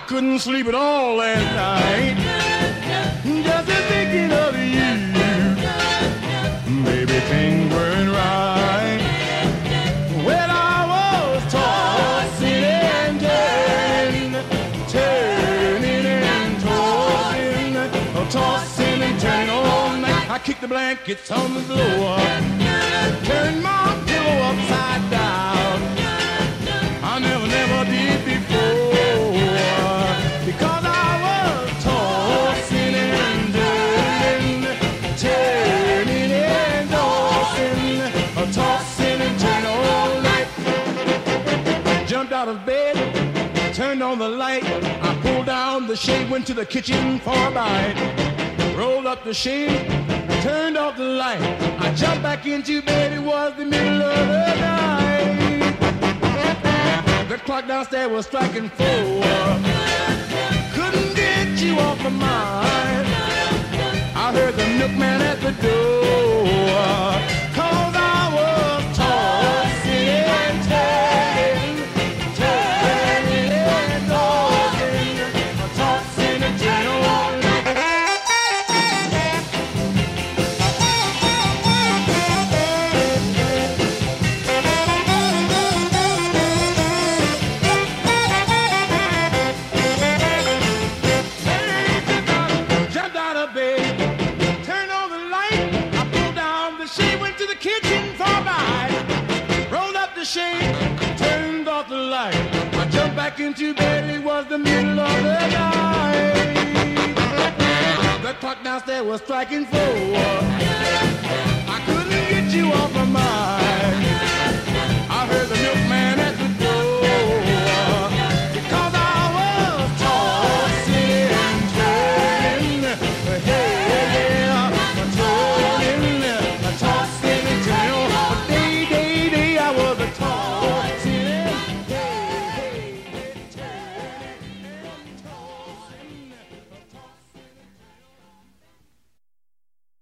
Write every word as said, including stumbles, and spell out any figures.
couldn't sleep at all last night, just thinking of you. Maybe things weren't right when I was tossing and turning, turning and tossing, oh, tossing and turning all night. I kicked the blankets on the floor, turned my pillow upside down. I never, never did before, because I was tossing and turning, turning and tossing, uh, tossing and turning all night. Jumped out of bed, turned on the light. I pulled down the shade, went to the kitchen for a bite. Rolled up the shade, turned off the light. I jumped back into bed, it was the middle of the night. The clock downstairs was striking four. Couldn't get you off my mind. I heard the milkman at the door, 'cause I was tossing and turning, turning and tossing, tossing and turning all night. Jumped out of bed, turned on the light. I pulled down the shade, went to the kitchen for a bite. Rolled up the shade, turned off the light. I jumped back into bed, it was the middle of the night. The clock downstairs was striking four. I couldn't get you off my mind. I heard the milkman at the door,